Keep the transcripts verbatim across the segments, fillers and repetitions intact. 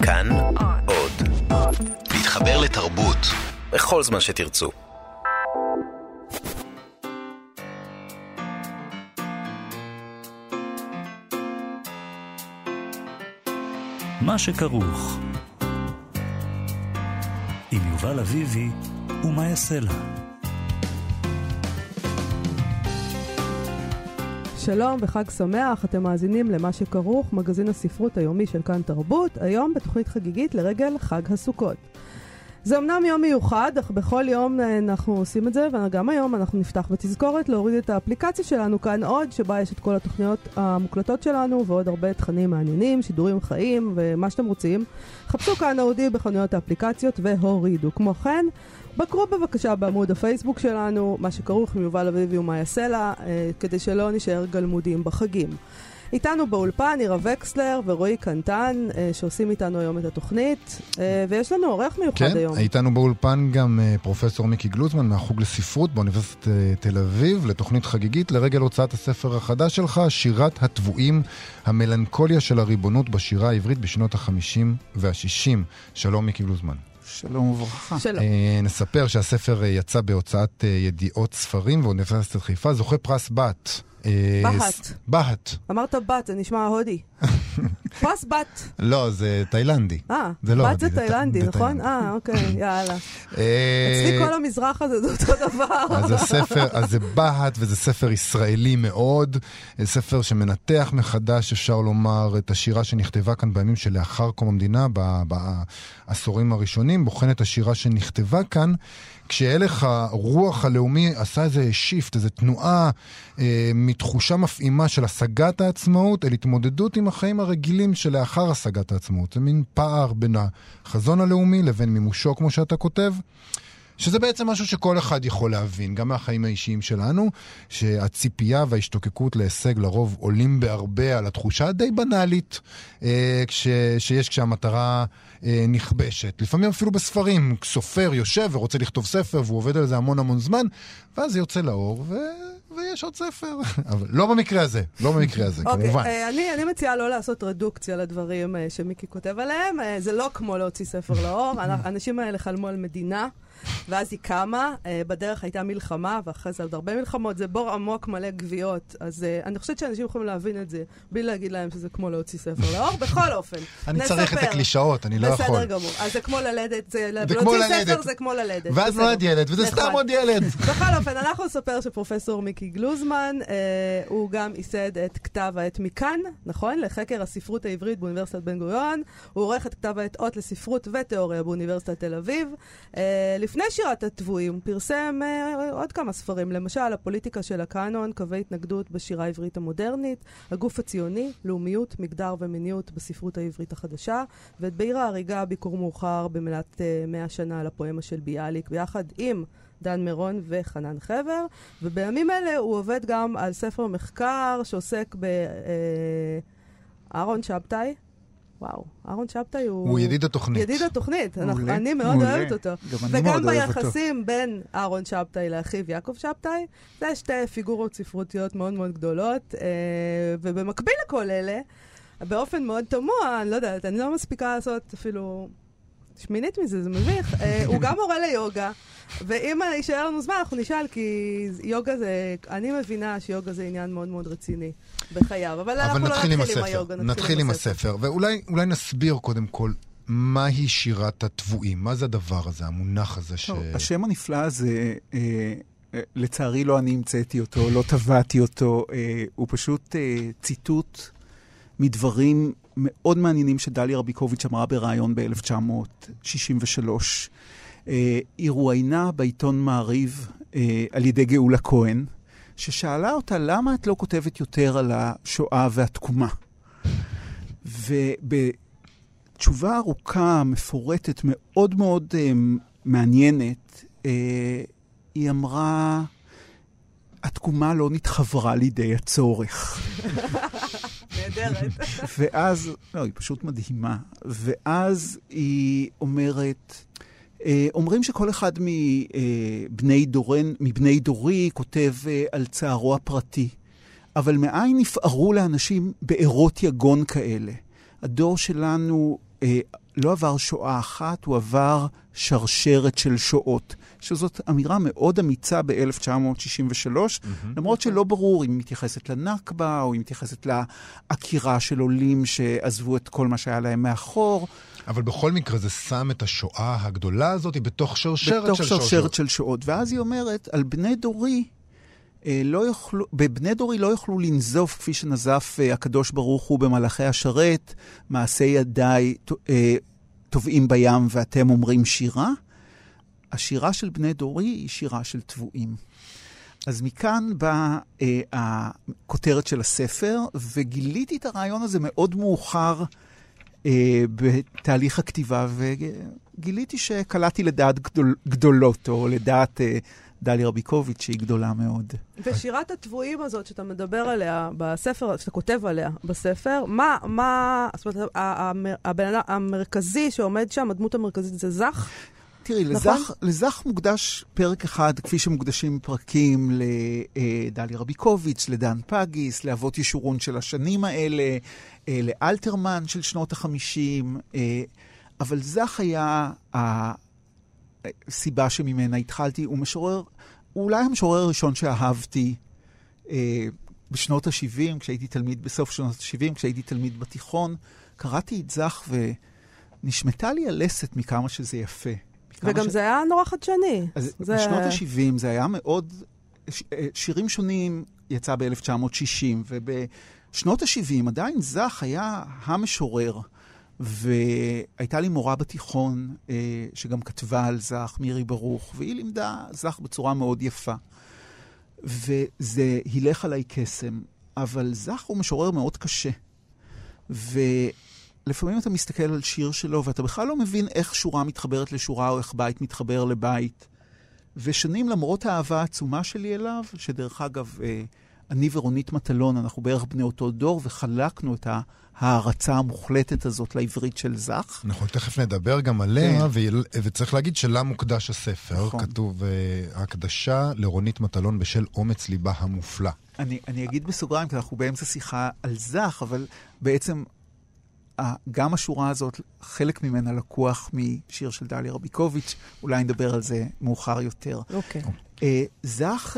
כאן עוד. להתחבר לתרבות בכל זמן שתרצו. מה שכרוך עם יובל אביבי ומה יעשה לה. שלום וחג שמח, אתם מאזינים למה שכרוך, מגזין הספרות היומי של כאן תרבות, היום בתוכנית חגיגית לרגל חג הסוכות. זה אמנם יום מיוחד, אך בכל יום אנחנו עושים את זה, וגם היום אנחנו נפתח בתזכורת להוריד את האפליקציה שלנו כאן עוד, שבה יש את כל התוכניות המוקלטות שלנו, ועוד הרבה תכנים מעניינים, שידורים חיים ומה שאתם רוצים. חפשו כאן אודי בחנויות האפליקציות והורידו. כמו כן, בקרו בבקשה בעמוד הפייסבוק שלנו, מה שכרוך מיובל אביבי ומה יעשה לה, כדי שלא נשאר גלמודים בחגים. איתנו באולפן עירה וקסלר ורועי קנטן, שעושים איתנו היום את התוכנית, ויש לנו עורך מיוחד כן, היום. כן, איתנו באולפן גם פרופסור מיקי גלוזמן מהחוג לספרות באוניברסיטת תל אביב, לתוכנית חגיגית לרגל הוצאת הספר החדש שלך, שירת הטבועים, המלנכוליה של הריבונות בשירה העברית בשנות החמישים והשישים. שלום מיקי גלוזמן. שלום וברכה. שלום. נספר שהספר יצא בהוצאת ידיעות ספרים באוניברסיטת חיפה, זוכה פרס בת. בהט. בהט. אמרת בת, זה נשמע הודי. פרס בת. לא, זה תאילנדי. אה, לא בת זה תאילנדי, נכון? אה, אוקיי, יאללה. אצלי כל המזרח הזה זה אותו דבר. אז הספר, אז זה בהט, וזה ספר ישראלי מאוד, ספר שמנתח מחדש, אפשר לומר, את השירה שנכתבה כאן בימים שלאחר קום המדינה, בעשורים הראשונים, בוחן את השירה שנכתבה כאן, כשהלך הרוח הלאומי עשה איזה שיפט, איזו תנועה אה, מתחושה מפעימה של השגת העצמאות אל התמודדות עם החיים הרגילים שלאחר השגת העצמאות. זה מין פער בין החזון הלאומי לבין מימושו, כמו שאתה כותב, שזה בעצם משהו שכל אחד יכול להבין, גם מהחיים האישיים שלנו, שהציפייה וההשתוקקות להישג לרוב עולים בהרבה על התחושה די בנאלית אה, כש, שיש כשהמטרה אה, נכבשת. לפעמים אפילו בספרים, סופר יושב ורוצה לכתוב ספר והוא עובד על זה המון המון זמן, ואז זה יוצא לאור ו... ויש עוד ספר. אבל לא במקרה הזה, לא במקרה הזה, כמובן. אוקיי, אני, אני מציעה לא לעשות רדוקציה לדברים שמיקי כותב עליהם. זה לא כמו להוציא ספר לאור. האנשים האלה חלמו על מדינה, ואז היא קמה, בדרך הייתה מלחמה, ואחרי זה עוד הרבה מלחמות, זה בור עמוק מלא גביעות, אז אני חושבת שאנשים יכולים להבין את זה, בלי להגיד להם שזה כמו להוציא ספר לאור, בכל אופן. אני צריך את הקלישאות, אני לא יכול. בסדר גמור, אז זה כמו ללדת, להוציא ספר זה כמו ללדת. ואז נולד ילד, וזה סתם עוד ילד. בכל אופן, אנחנו נספר שפרופסור מיקי גלוזמן, הוא גם ייסד את כתב העת מכאן, נכון? לחקר הספרות העברית באוניברסיטת בן גוריון, הוא עורך את כתב העת אות לספרות ותיאוריה באוניברסיטת תל אביב. לפני שירת הטבועים פרסם אה, עוד כמה ספרים, למשל הפוליטיקה של הקאנון, קווי התנגדות בשירה העברית המודרנית, הגוף הציוני, לאומיות, מגדר ומיניות בספרות העברית החדשה, ואת בעיר ההריגה ביקור מאוחר במלאת אה, מאה שנה על הפואמה של ביאליק, ביחד עם דן מירון וחנן חבר, ובימים אלה הוא עובד גם על ספר מחקר שעוסק באהרון שבתאי, וואו, אהרון שבתאי הוא... הוא ידיד התוכנית. ידיד התוכנית. אנחנו, אני מאוד מעולה. אוהבת אותו. וגם ביחסים אותו. בין אהרון שבתאי לאחיו יעקב שבתאי, זה שתי פיגורות ספרותיות מאוד מאוד גדולות, אה, ובמקביל לכל אלה, באופן מאוד תמוה, אני לא יודעת, אני לא מספיקה לעשות אפילו שמינית מזה, זה מביך, אה, הוא גם מורה ליוגה, ואם יישאר לנו זמן, אנחנו נשאל, כי יוגה זה, אני מבינה שיוגה זה עניין מאוד מאוד רציני בחייו, אבל אנחנו לא נתחיל עם היוגה. נתחיל עם הספר, ואולי נסביר קודם כל, מהי שירת הטבועים? מה זה הדבר הזה, המונח הזה ש... השם הנפלא הזה, לצערי לא אני המצאתי אותו, לא טבעתי אותו, הוא פשוט ציטוט מדברים מאוד מעניינים שדליה רביקוביץ' אמרה ברעיון ב-אלף תשע מאות שישים ושלוש. היא רואיינה בעיתון מעריב על ידי גאולה כהן, ששאלה אותה למה את לא כותבת יותר על השואה והתקומה. ובתשובה ארוכה, מפורטת, מאוד מאוד מעניינת, היא אמרה, התקומה לא נתחברה לידי הצורך. נהדרת. ואז, לא, היא פשוט מדהימה. ואז היא אומרת, אומרים שכל אחד מבני דורן, מבני דורי כותב על צערו הפרטי, אבל מאין נפערו לאנשים בארות יגון כאלה. הדור שלנו לא עבר שואה אחת, הוא עבר שרשרת של שואות. שזאת אמירה מאוד אמיצה ב-אלף תשע מאות שישים ושלוש, mm-hmm. למרות שלא ברור אם היא מתייחסת לנכבה, או היא מתייחסת לעקירה של עולים שעזבו את כל מה שהיה להם מאחור. אבל בכל מקרה זה שם את השואה הגדולה הזאת בתוך שרשרת בתוך של שרשרת שואות. של שואות. ואז היא אומרת, על בני דורי, לא יוכלו, בבני דורי לא יוכלו לנזוף, כפי שנזף הקדוש ברוך הוא במלאכי השרת, מעשי ידיי טובעים בים ואתם אומרים שירה. השירה של בני דורי היא שירה של טבועים. אז מכאן באה אה, הכותרת של הספר, וגיליתי את הרעיון הזה מאוד מאוחר אה, בתהליך הכתיבה, וגיליתי שקלעתי לדעת גדול, גדולות, או לדעת אה, דליה רביקוביץ' שהיא גדולה מאוד. ושירת הטבועים הזאת שאתה מדבר עליה בספר, שאתה כותב עליה בספר, מה, מה, זאת אומרת, הבן המרכזי שעומד שם, הדמות המרכזית זה זך? תראי, נכון? לזך, לזך מוקדש פרק אחד, כפי שמוקדשים פרקים לדליה רביקוביץ', לדן פגיס, לאבות ישורון של השנים האלה, לאלתרמן של שנות החמישים, אבל זך היה הסיבה שממנה התחלתי. הוא משורר, הוא אולי המשורר הראשון שאהבתי בשנות ה-שבעים, כשהייתי תלמיד, בסוף שנות ה-שבעים, כשהייתי תלמיד בתיכון, קראתי את זך ונשמתה לי הלסת מכמה שזה יפה. וגם ש... זה היה נורא חדשני. אז זה... בשנות ה-שבעים זה היה מאוד... ש... שירים שונים יצא ב-אלף תשע מאות שישים, ובשנות ה-שבעים עדיין זך היה המשורר, והייתה לי מורה בתיכון אה, שגם כתבה על זך, מירי ברוך, והיא לימדה זך בצורה מאוד יפה. וזה הילך עליי קסם, אבל זך הוא משורר מאוד קשה. ו... לפעמים אתה מסתכל על שיר שלו, ואתה בכלל לא מבין איך שורה מתחברת לשורה, או איך בית מתחבר לבית. ושנים למרות האהבה העצומה שלי אליו, שדרך אגב, אני ורונית מטלון, אנחנו בערך בני אותו דור, וחלקנו את ההערצה המוחלטת הזאת לעברית של זך. אנחנו תכף נדבר גם עליה, ו- וצריך להגיד שלה מוקדש הספר. נכון. כתוב uh, הקדשה לרונית מטלון בשל אומץ ליבה המופלא. אני, אני אגיד בסוגריים, כי אנחנו באמצע שיחה על זך, אבל בעצם... גם השורה הזאת, חלק ממנה לקוח משיר של דליה רביקוביץ', אולי נדבר על זה מאוחר יותר. אוקיי. זך,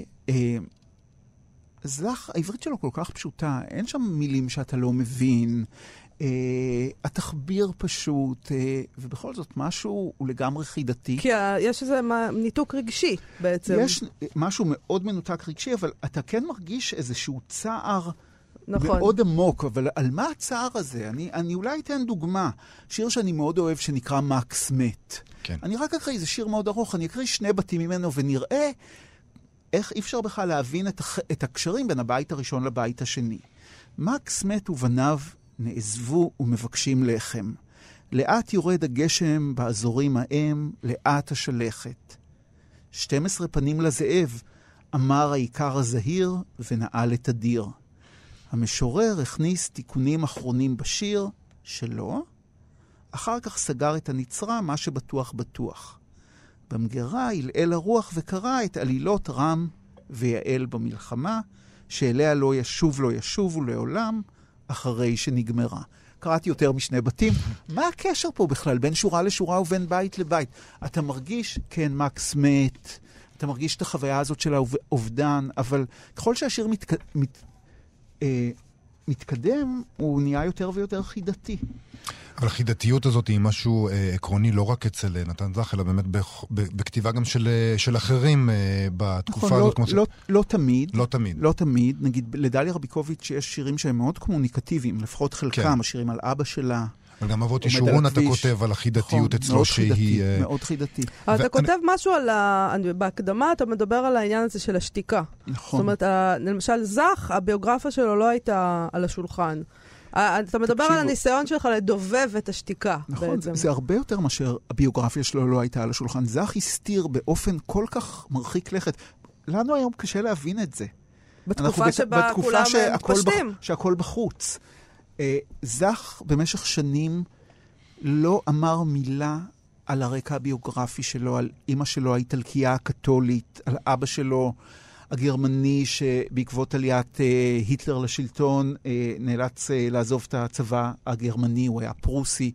זך, העברית שלו כל כך פשוטה, אין שם מילים שאתה לא מבין, התחביר פשוט, ובכל זאת משהו הוא לגמרי חידתי. כי יש איזה ניתוק רגשי בעצם. יש משהו מאוד מנותק רגשי, אבל אתה כן מרגיש איזשהו צער, נכון. מאוד עמוק, אבל על מה הצער הזה? אני, אני אולי אתן דוגמה. שיר שאני מאוד אוהב שנקרא מקס מת. כן. אני רק אקריא, זה שיר מאוד ארוך, אני אקריא שני בתים ממנו ונראה איך אי אפשר בכלל להבין את, הח... את הקשרים בין הבית הראשון לבית השני. מקס מת ובניו נעזבו ומבקשים לחם. לאט יורד הגשם באזורים ההם, לאט השלכת. שתים עשרה פנים לזאב, אמר העיקר הזהיר ונעל את הדיר. המשורר הכניס תיקונים אחרונים בשיר שלו, אחר כך סגר את הנצרה, מה שבטוח בטוח. במגרה הלעל הרוח וקרא את עלילות רם ויעל במלחמה, שאליה לא ישוב לא ישובו לעולם, אחרי שנגמרה. קראתי יותר משני בתים. מה הקשר פה בכלל בין שורה לשורה ובין בית לבית? אתה מרגיש, כן, מקס מת, אתה מרגיש את החוויה הזאת של האובדן, אבל ככל שהשיר מתק... מת... מתקדם, הוא נהיה יותר ויותר חידתי. אבל החידתיות הזאת היא משהו אה, עקרוני לא רק אצל נתן זך, אלא באמת בכתיבה גם של, של אחרים אה, בתקופה נכון, הזאת. לא, כמו לא, ש... לא תמיד. לא תמיד. לא תמיד. נגיד, לדליה רביקוביץ' יש שירים שהם מאוד קומוניקטיביים, לפחות חלקם, כן. השירים על אבא שלה. אבל גם אבות ישורון אתה כותב על החידתיות אצלו שהיא... מאוד חידתי. אתה כותב משהו על ה... בהקדמה אתה מדבר על העניין הזה של השתיקה. נכון. זאת אומרת, למשל זך, הביוגרפיה שלו לא הייתה על השולחן. אתה מדבר על הניסיון שלך לדובב את השתיקה. נכון, זה הרבה יותר מאשר הביוגרפיה שלו לא הייתה על השולחן. זך הסתיר באופן כל כך מרחיק לכת. לנו היום קשה להבין את זה. בתקופה שבה כולם פשטים. שהכל בחוץ. זך במשך שנים לא אמר מילה על הרקע הביוגרפי שלו, על אמא שלו האיטלקייה הקתולית, על אבא שלו הגרמני שבעקבות עליית היטלר לשלטון נאלץ לעזוב את הצבא הגרמני, הוא היה פרוסי.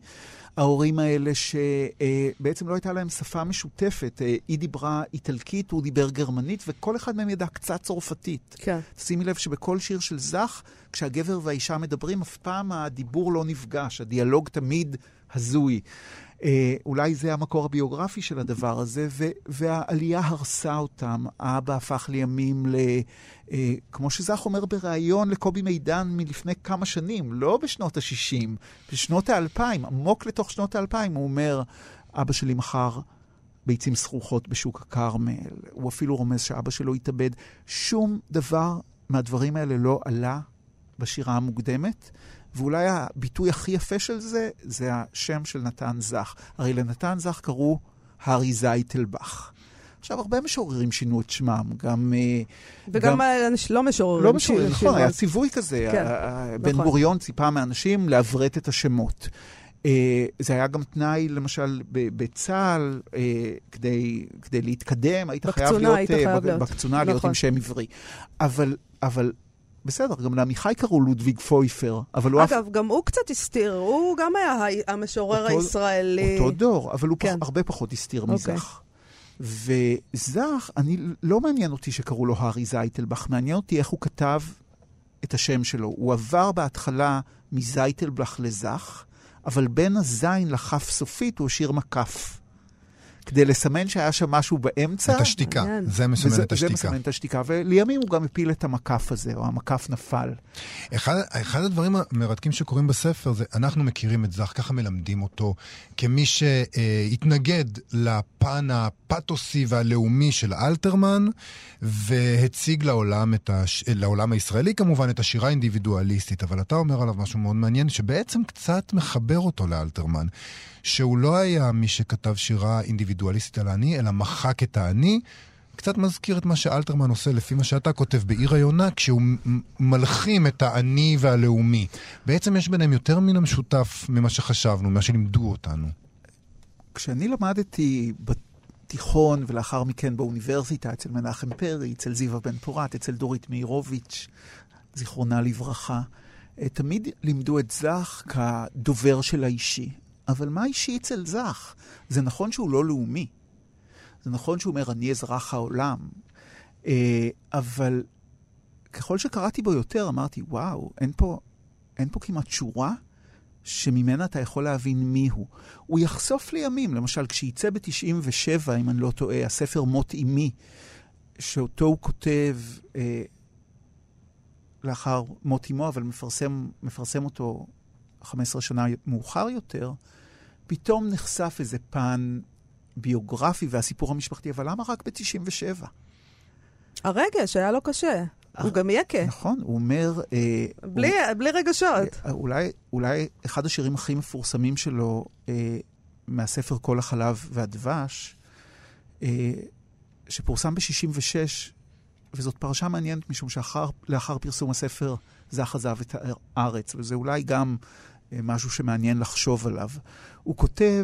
ההורים האלה שבעצם לא הייתה להם שפה משותפת. היא דיברה איטלקית, הוא דיבר גרמנית, וכל אחד מהם ידע קצת צרפתית. כן. שימי לב שבכל שיר של זך, כשהגבר והאישה מדברים, אף פעם הדיבור לא נפגש, הדיאלוג תמיד הזוי. אה, אולי זה המקור הביוגרפי של הדבר הזה, ו- והעלייה הרסה אותם. האבא הפך לימים ל... אה, כמו שזך אומר בראיון לקובי מידן מלפני כמה שנים, לא בשנות ה-שישים, בשנות ה-אלפיים, עמוק לתוך שנות ה-אלפיים, הוא אומר, אבא שלי מחר ביצים סחוחות בשוק הכרמל, הוא אפילו רומז שאבא שלו יתאבד. שום דבר מהדברים האלה לא עלה בשירה המוקדמת, ואולי הביטוי הכי יפה של זה, זה השם של נתן זך. הרי לנתן זך קראו הארי זייטלבך. עכשיו, הרבה משוררים שינו את שמם, גם... וגם גם, לא משוררים. לא משוררים, נכון, היה ציווי כזה. כן, בן נכון. גוריון ציפה מאנשים לעברת את השמות. זה היה גם תנאי, למשל, בצה"ל, כדי, כדי להתקדם, היית חייב להיות... היית חייב להיות. בקצונה, נכון. להיות עם שם עברי. אבל... אבל בסדר, גם לעמיחי קראו לודוויג פויפר, אבל הוא... אגב, אף... גם הוא קצת הסתיר, הוא גם היה המשורר אותו, הישראלי. אותו דור, אבל הוא כן. פח, הרבה פחות הסתיר אוקיי. מזך. וזך, אני לא מעניין אותי שקראו לו הארי זייטלבך, מעניין אותי איך הוא כתב את השם שלו. הוא עבר בהתחלה מזייטלבך לזך, אבל בין הזין לחף סופית הוא השאיר מקף. כדי לסמן שהיה שם משהו באמצע. את השתיקה, זה מסמן וזה, את השתיקה. זה מסמן את השתיקה, ולימים הוא גם הפיל את המקף הזה, או המקף נפל. אחד, אחד הדברים המרתקים שקורים בספר זה, אנחנו מכירים את זך, ככה מלמדים אותו, כמי שהתנגד לפן הפתוסי והלאומי של אלתרמן, והציג לעולם, את הש... לעולם הישראלי כמובן את השירה האינדיבידואליסטית, אבל אתה אומר עליו משהו מאוד מעניין, שבעצם קצת מחבר אותו לאלתרמן. שהוא לא היה מי שכתב שירה אינדיבידואליסטית על העני, אלא מחק את העני. קצת מזכיר את מה שאלתרמן עושה, לפי מה שאתה כותב בעיר היונה, כשהוא מלחים את העני והלאומי. בעצם יש ביניהם יותר מן המשותף ממה שחשבנו, ממה שלימדו אותנו. כשאני למדתי בתיכון, ולאחר מכן באוניברסיטה, אצל מנחם פרי, אצל זיווה בן פורת, אצל דורית מאירוביץ', זיכרונה לברכה, תמיד לימדו את זך כדובר של האישי. אבל מה אישי אצל זך? זה נכון שהוא לא לאומי. זה נכון שהוא אומר, אני אזרח העולם. אבל ככל שקראתי בו יותר, אמרתי, וואו, אין פה, אין פה כמעט שורה שממנה אתה יכול להבין מי הוא. הוא יחשוף לימים, למשל, כשיצא ב-תשעים ושבע, אם אני לא טועה, הספר מות אימי, שאותו הוא כותב אה, לאחר מות אימו, אבל מפרסם, מפרסם אותו חמש עשרה שנה מאוחר יותר, פתאום נחשף איזה פן ביוגרפי והסיפור המשפחתי, אבל למה רק ב-תשעים ושבע? הרגש היה לו קשה. הוא גם יקה. נכון, הוא אומר... בלי, בלי רגשות. אולי, אולי אחד השירים הכי מפורסמים שלו, מהספר כל החלב והדבש, שפורסם ב-שישים ושש, וזאת פרשה מעניינת, משום שלאחר פרסום הספר, זך עזב את הארץ, וזה אולי גם משהו שמעניין לחשוב עליו. הוא כותב,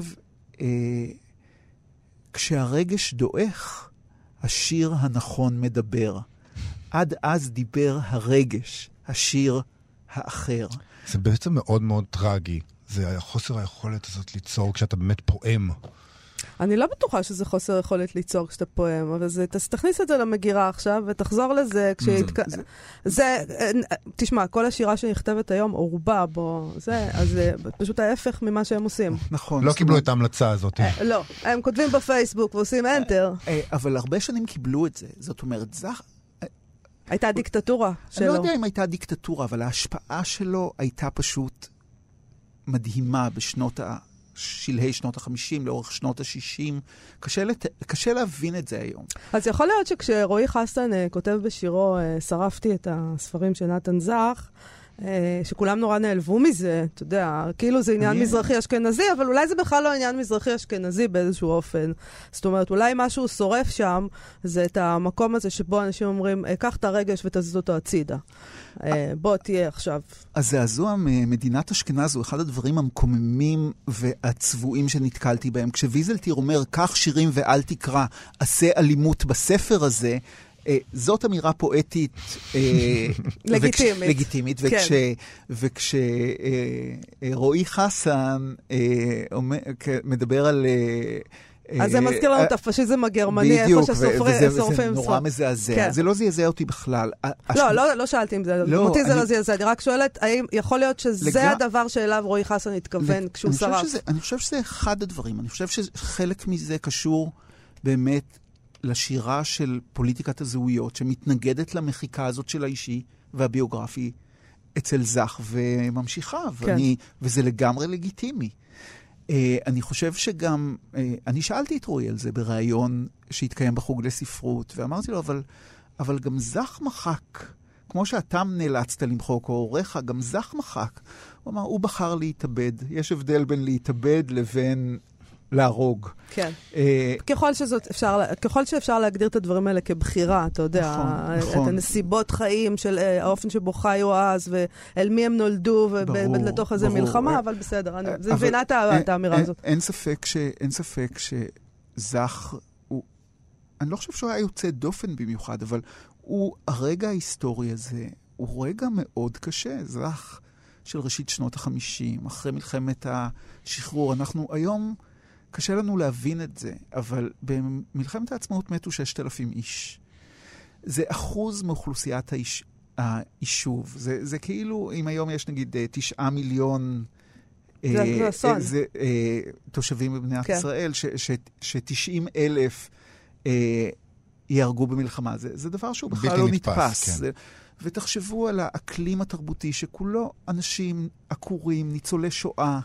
כשהרגש דועך, השיר הנכון מדבר. עד אז דיבר הרגש, השיר האחר. זה בעצם מאוד מאוד טרגי. זה חוסר היכולת הזאת ליצור כשאתה באמת פועם. אני לא בטוחה שזה חוסר יכולת ליצור כשאתה פועם, אבל זה, תכניס את זה למגירה עכשיו ותחזור לזה כשהתק... זה, זה, תשמע, כל השירה שנכתבת היום עורבה בו, זה, אז זה פשוט ההפך ממה שהם עושים. נכון. לא קיבלו את ההמלצה הזאת. לא, הם כותבים בפייסבוק ועושים אנטר. אבל הרבה שנים קיבלו את זה. זאת אומרת, זך... הייתה דיקטטורה שלו. אני לא יודע אם הייתה דיקטטורה, אבל ההשפעה שלו הייתה פשוט מדהימה בשנות ה... שלהי שנות ה-חמישים, לאורך שנות ה-שישים. קשה, לת... קשה להבין את זה היום. אז יכול להיות שכשרועי חסן uh, כותב בשירו, uh, שרפתי את הספרים של נתן זך, uh, שכולם נורא נעלבו מזה, אתה יודע, כאילו זה עניין מזרחי-אשכנזי, אבל אולי זה בכלל לא עניין מזרחי-אשכנזי באיזשהו אופן. זאת אומרת, אולי משהו שורף שם, זה את המקום הזה שבו אנשים אומרים, קח את הרגש ותזיז אותו הצידה. בוא תהיה עכשיו. הזעזוע ממדינת אשכנז הוא אחד הדברים המקוממים והצבועים שנתקלתי בהם. כשוויזלטיר אומר, קח שירים ואל תקרא, עשה אלימות בספר הזה, זאת אמירה פואטית לגיטימית. לגיטימית, וכשרועי חסן מדבר על... אז זה מזכיר לנו את הפשיזם הגרמני, איפה ששורפים... זה נורא מזעזע. זה לא זעזע אותי בכלל. לא, לא שאלתי אם זה... אותי זה לא זעזע. אני רק שואלת, האם יכול להיות שזה הדבר שאליו רועי חסן התכוון כשהוא שרף? אני חושב שזה אחד הדברים. אני חושב שחלק מזה קשור באמת לשירה של פוליטיקת הזהויות, שמתנגדת למחיקה הזאת של האישי והביוגרפי אצל זך וממשיכה. וזה לגמרי לגיטימי. Uh, אני חושב שגם, uh, אני שאלתי את רועי על זה בראיון שהתקיים בחוג לספרות, ואמרתי לו, אבל, אבל גם זך מחק, כמו שאתה נאלצת למחוק, או עורך, גם זך מחק. הוא אמר, הוא בחר להתאבד. יש הבדל בין להתאבד לבין להרוג. כן. Uh, ככל שזאת אפשר, ככל שאפשר להגדיר את הדברים האלה כבחירה, אתה יודע, נכון, נכון. את הנסיבות חיים של uh, האופן שבו חיו אז, ואל מי הם נולדו, ולתוך איזה מלחמה, אבל בסדר, אני אבל, מבינה את, אין, את האמירה אין, הזאת. אין ספק ש, אין ספק שזך, הוא, אני לא חושב שהוא היה יוצא דופן במיוחד, אבל הוא, הרגע ההיסטורי הזה, הוא רגע מאוד קשה. זך של ראשית שנות החמישים, אחרי מלחמת השחרור. אנחנו היום... קשה לנו להבין את זה, אבל במלחמת העצמאות מתו ששת אלפים איש. זה אחוז מאוכלוסיית האיש, היישוב. זה, זה כאילו, אם היום יש נגיד תשעה מיליון זה, אה, זה אסון. זה, אה, תושבים במדינת כן. ישראל, ש, ש, ש-תשעים אלף אה, יהרגו במלחמה. זה, זה דבר שהוא בכלל לא נתפס. נתפס. כן. זה, ותחשבו על האקלים התרבותי, שכולו אנשים עקורים, ניצולי שואה,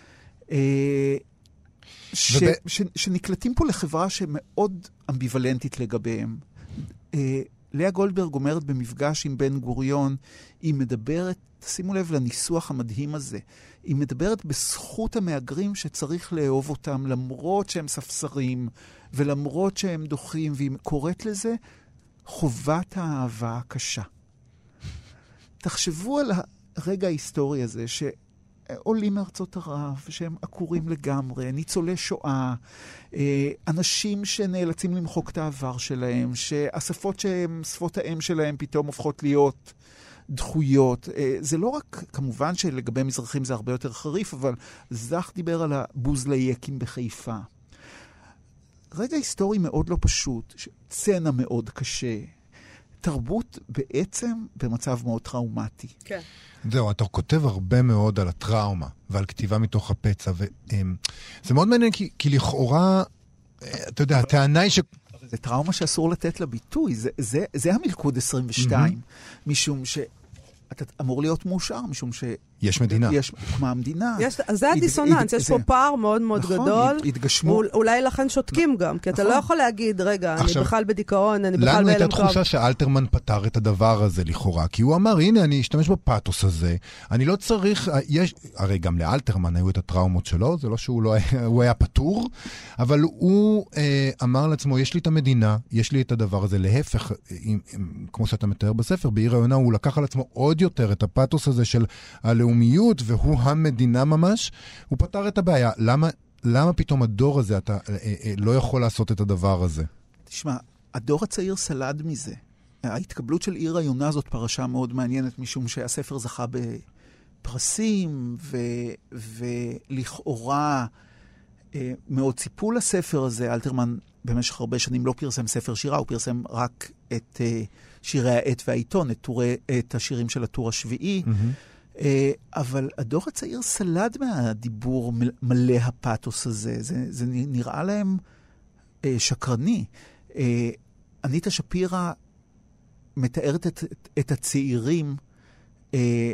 אה, ש, וב... ש, שנקלטים פה לחברה שמאוד אמביוולנטית לגביהם. אה, לאה גולדברג אומרת במפגש עם בן גוריון, היא מדברת, שימו לב לניסוח המדהים הזה, היא מדברת בזכות המאגרים שצריך לאהוב אותם, למרות שהם ספסרים, ולמרות שהם דוחים, והיא קוראת לזה חובת האהבה הקשה. תחשבו על הרגע ההיסטורי הזה, ש... עולים מארצות ערב, שהם עקורים לגמרי, ניצולי שואה, אנשים שנאלצים למחוק את העבר שלהם, שהשפות שהם, שפות האם שלהם פתאום הופכות להיות דחויות. זה לא רק, כמובן שלגבי מזרחים זה הרבה יותר חריף, אבל זך דיבר על הבוזלייקים בחיפה. רגע היסטורי מאוד לא פשוט, צנע מאוד קשה, תרבות בעצם במצב מאוד טראומטי. כן. זהו, אתה כותב הרבה מאוד על הטראומה ועל כתיבה מתוך הפצע, וזה מאוד מעניין כי, כי לכאורה, אתה יודע, הטענה היא ש... זה טראומה שאסור לתת לה ביטוי, זה, זה, זה המלכוד עשרים ושתיים, משום שאתה אמור להיות מאושר, משום ש... יש מדינה. יש כמו המדינה. יש, אז זה הדיסוננס, יש פה פער מאוד מאוד גדול. התגשמו. אולי לכן שותקים גם, כי אתה לא יכול להגיד, רגע, אני בכלל בדיכאון, אני בכלל לנו בהלם הייתה תחושה שאלתרמן פתר את הדבר הזה לכאורה, כי הוא אמר, הנה, אני אשתמש בפאתוס הזה, אני לא צריך, יש, הרי גם לאלתרמן היו את הטראומות שלו, זה לא שהוא לא היה, הוא היה פטור, אבל הוא אה, אמר לעצמו, יש לי את המדינה, יש לי את הדבר הזה, להפך, עם, עם, כמו שאתה מתאר בספר, בעיר היונה, הוא לקח על עצמו עוד יותר את הפאתוס הזה של הלאומיות, והוא המדינה ממש, הוא פתר את הבעיה. למה, למה פתאום הדור הזה, אתה אה, אה, לא יכול לעשות את הדבר הזה? תשמע, הדור הצעיר סלד מזה. ההתקבלות של עיר היונה זאת פרשה מאוד מעניינת, משום שהספר זכה בפרסים, ו, ולכאורה אה, מאוד ציפו לספר הזה. אלתרמן במשך הרבה שנים לא פרסם ספר שירה, הוא פרסם רק את אה, שירי העת והעיתון, את, תורי, את השירים של הטור השביעי, mm-hmm. אה, אבל הדור הצעיר סלד מהדיבור מלא הפאתוס הזה. זה, זה נראה להם אה, שקרני. אה, אניטה שפירא מתארת את, את הצעירים אה,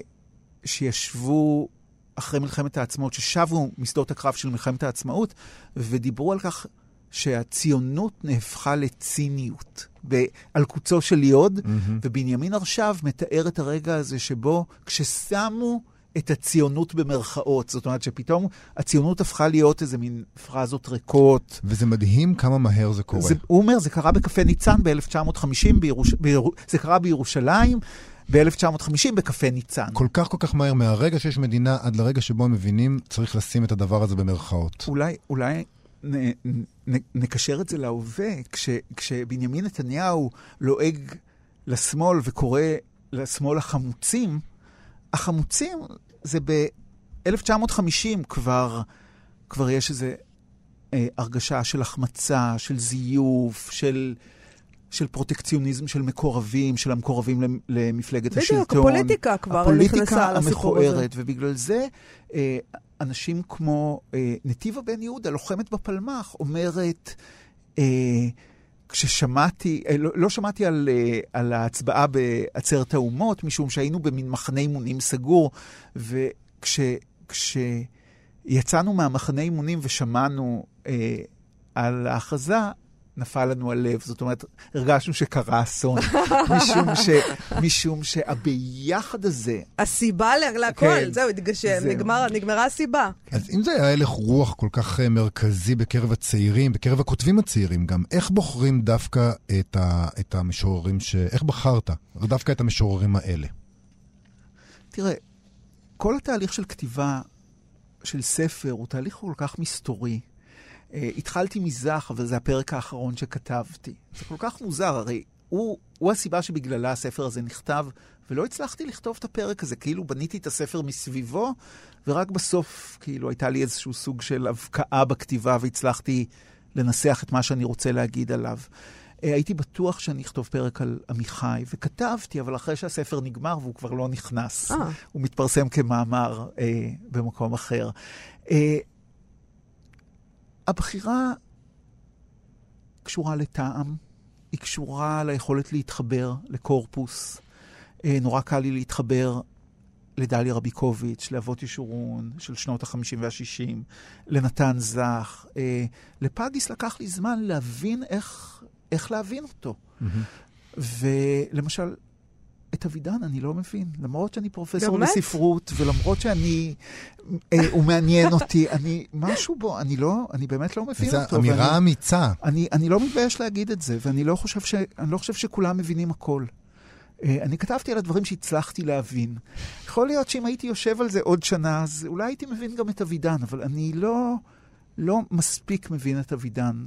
שישבו אחרי מלחמת העצמאות, ששבו משדות הקרב של מלחמת העצמאות, ודיברו על כך שהציונות נהפכה לציניות, על קוצו של יוד, mm-hmm. ובנימין הרשב מתאר את הרגע הזה שבו כששמו את הציונות במרכאות, זאת אומרת שפתאום הציונות הפכה להיות איזה מין פרזות ריקות. וזה מדהים כמה מהר זה קורה. זה, הוא אומר, זה קרה בקפה ניצן ב-אלף תשע מאות חמישים, בירוש... ביר... זה קרה בירושלים, ב-אלף תשע מאות חמישים בקפה ניצן. כל כך כל כך מהר, מהרגע שיש מדינה עד לרגע שבו הם מבינים, צריך לשים את הדבר הזה במרכאות. אולי, אולי נ, נ, נקשר את זה להווה, כש, כשבנימין נתניהו לועג לשמאל וקורא לשמאל החמוצים, החמוצים זה ב-אלף תשע מאות וחמישים כבר, כבר יש איזה אה, הרגשה של החמצה, של זיוף, של... של פרוטקציוניזם, של מקורבים, של המקורבים למפלגת השלטון. בדיוק, הפוליטיקה כבר נכנסה לסיפור הזה. הפוליטיקה המכוערת, ובגלל זה אה, אנשים כמו אה, נתיבה בן יהודה, לוחמת בפלמח, אומרת, אה, כששמעתי, אה, לא, לא שמעתי על, אה, על ההצבעה בעצרת האומות, משום שהיינו במין מחנה אימונים סגור, וכשיצאנו מהמחנה אימונים ושמענו אה, על ההכרזה, נפל לנו הלב. זאת אומרת, הרגשנו שקרה אסון. משום ש... משום שהביחד הזה... הסיבה להכל, כן, זהו, התגשם, זה... נגמר, נגמרה הסיבה. אז אם זה היה הלך רוח כל כך מרכזי בקרב הצעירים, בקרב הכותבים הצעירים גם, איך בוחרים דווקא את, ה... את המשוררים ש... איך בחרת דווקא את המשוררים האלה? תראה, כל התהליך של כתיבה של ספר הוא תהליך כל כך מסתורי. Uh, התחלתי מזח, אבל זה הפרק האחרון שכתבתי. זה כל כך מוזר, הרי הוא, הוא הסיבה שבגללה הספר הזה נכתב, ולא הצלחתי לכתוב את הפרק הזה, כאילו בניתי את הספר מסביבו, ורק בסוף כאילו הייתה לי איזשהו סוג של הבקעה בכתיבה, והצלחתי לנסח את מה שאני רוצה להגיד עליו. Uh, הייתי בטוח שאני אכתוב פרק על עמיחי, וכתבתי, אבל אחרי שהספר נגמר, והוא כבר לא נכנס. אה. הוא מתפרסם כמאמר uh, במקום אחר. Uh, הבחירה קשורה לטעם, היא קשורה ליכולת להתחבר לקורפוס. נורא קל לי להתחבר לדליה רביקוביץ', לאבות ישורון של שנות החמישים והשישים, לנתן זך. לפגיס לקח לי זמן להבין איך, איך להבין אותו. Mm-hmm. ולמשל, את אבידן אני לא מבין. למרות שאני פרופסור לספרות, ולמרות שאני, אה, הוא מעניין אותי, אני, משהו בו, אני לא, אני באמת לא מבין אותו. זו אמירה אמיצה. אני, אני לא מתבייש להגיד את זה, ואני לא חושב ש, אני לא חושב שכולם מבינים הכל. אה, אני כתבתי על הדברים שהצלחתי להבין. יכול להיות שאם הייתי יושב על זה עוד שנה, אז אולי הייתי מבין גם את אבידן, אבל אני לא, לא מספיק מבין את אבידן.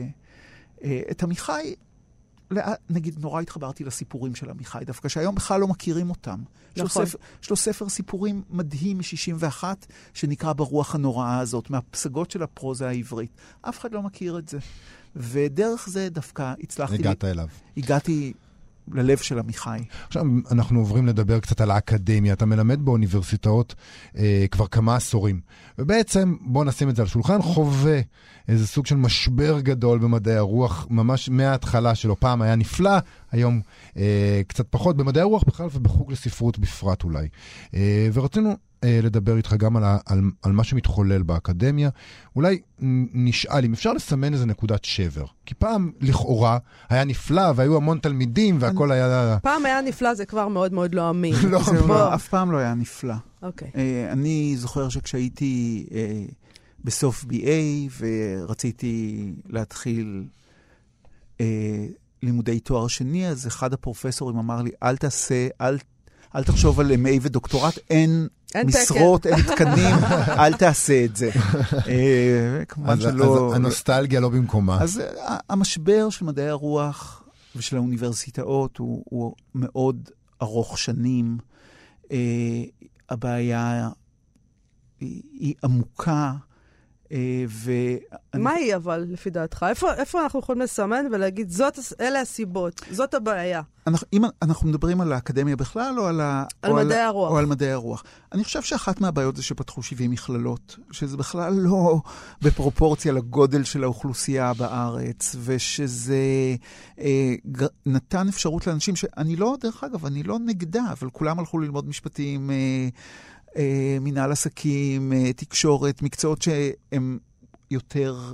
ואת עמיחי, נגיד, נורא התחברתי לסיפורים של עמיחי, דווקא שהיום בכלל לא מכירים אותם. נכון. יש לו, יש לו ספר סיפורים מדהים מ-שישים ואחת, שנקרא ברוח הנוראה הזאת, מהפסגות של הפרוזה העברית. אף אחד לא מכיר את זה. ודרך זה דווקא הצלחתי... הגעת לי, אליו. הגעתי ללב של עמיחי. עכשיו אנחנו עוברים לדבר קצת על האקדמיה. אתה מלמד באוניברסיטאות אה, כבר כמה עשורים. ובעצם, בוא נשים את זה על שולחן, חווה איזה סוג של משבר גדול במדעי הרוח, ממש מההתחלה שלו. פעם היה נפלא, היום אה, קצת פחות במדעי הרוח בכלל ובחוג לספרות בפרט אולי. אה, ורצינו אה, לדבר איתך גם על, על, על מה שמתחולל באקדמיה. אולי נשאל אם אפשר לסמן איזה נקודת שבר. כי פעם לכאורה היה נפלא והיו המון תלמידים והכל היה... פעם היה נפלא זה כבר מאוד מאוד לא אמין. לא, לא, אף פעם לא היה נפלא. אוקיי. אה, אני זוכר שכשהייתי... אה, בסוף בי איי, ורציתי להתחיל אה, לימודי תואר שני, אז אחד הפרופסורים אמר לי, אל תעשה, אל, אל תחשוב על אם איי ודוקטורט, אין, אין משרות, תקן. אין תקנים, אל תעשה את זה. אה, כמובן אז, שלא... אז הנוסטלגיה לא במקומה. אז המשבר של מדעי הרוח ושל האוניברסיטאות הוא, הוא מאוד ארוך שנים. אה, הבעיה היא, היא עמוקה, ו... מה היא אבל, לפי דעתך? איפה, איפה אנחנו יכולים לסמן ולהגיד, זאת, אלה הסיבות, זאת הבעיה? אנחנו, אם אנחנו מדברים על האקדמיה בכלל, או על, ה... על, או מדעי על... הרוח. או על מדעי הרוח. אני חושב שאחת מהבעיות זה שפתחו שבעים מכללות, שזה בכלל לא בפרופורציה לגודל של האוכלוסייה בארץ, ושזה אה, ג... נתן אפשרות לאנשים שאני לא, דרך אגב, אני לא נגדה, אבל כולם הלכו ללמוד משפטים... אה, מנהל עסקים, תקשורת, מקצועות שהם יותר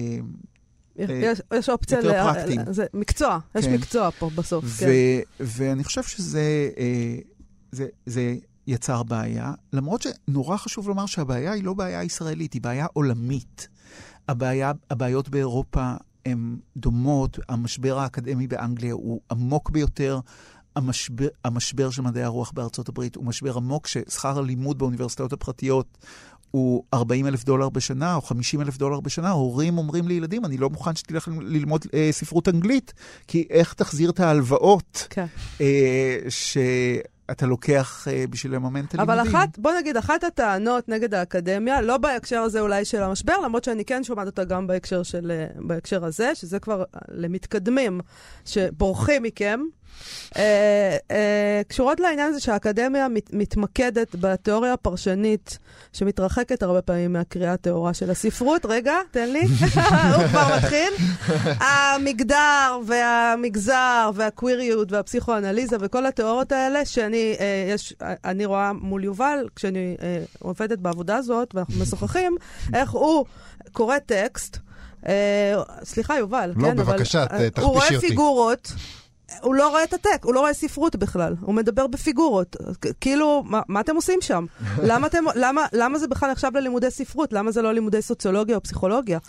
יש אופציה פרקטיים. זה מקצוע, יש מקצוע פה בסוף. ואני חושב שזה זה יצר בעיה, למרות שנורא חשוב לומר שהבעיה היא לא בעיה ישראלית, היא בעיה עולמית. הבעיות באירופה הן דומות, המשבר האקדמי באנגליה הוא עמוק ביותר, המשבר, המשבר של מדעי הרוח בארצות הברית הוא משבר עמוק, ששכר הלימוד באוניברסיטאות הפרטיות הוא ארבעים אלף דולר בשנה, או חמישים אלף דולר בשנה, הורים אומרים לילדים, אני לא מוכן שתלך ללמוד אה, ספרות אנגלית, כי איך תחזיר את ההלוואות כן. אה, שאתה לוקח אה, בשביל לממן את הלימודים. אבל אחת, בוא נגיד, אחת הטענות נגד האקדמיה, לא בהקשר הזה אולי של המשבר, למרות שאני כן שומעת אותה גם בהקשר, של, בהקשר הזה, שזה כבר למתקדמים שבורחים מכם, אה, אה, קשורות לעניין הזה שהאקדמיה מת, מתמקדת בתיאוריה הפרשנית שמתרחקת הרבה פעמים מהקריאה התיאורה של הספרות. רגע, תן לי, הוא כבר מתחיל. המגדר והמגזר והקוויריות והפסיכואנליזה וכל התיאוריות האלה שאני אה, יש, אני רואה מול יובל כשאני אה, עובדת בעבודה הזאת ואנחנו משוחחים איך הוא קורא טקסט אה, סליחה יובל, לא, כן, בבקשה, אבל, תכפישי הוא רואה אותי. פיגורות, הוא לא רואה את הטק, הוא לא רואה ספרות בכלל, הוא מדבר בפיגורות. כאילו, מה, מה אתם עושים שם? למה, אתם, למה, למה זה בכלל נחשב ללימודי ספרות? למה זה לא לימודי סוציולוגיה או פסיכולוגיה?